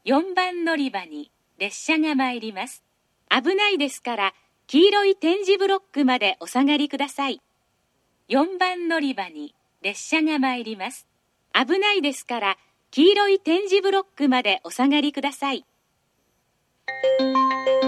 4番乗り場に列車が参ります。危ないですから黄色い点字ブロックまでお下がりください。4番乗り場に列車が参ります。危ないですから黄色い点字ブロックまでお下がりください。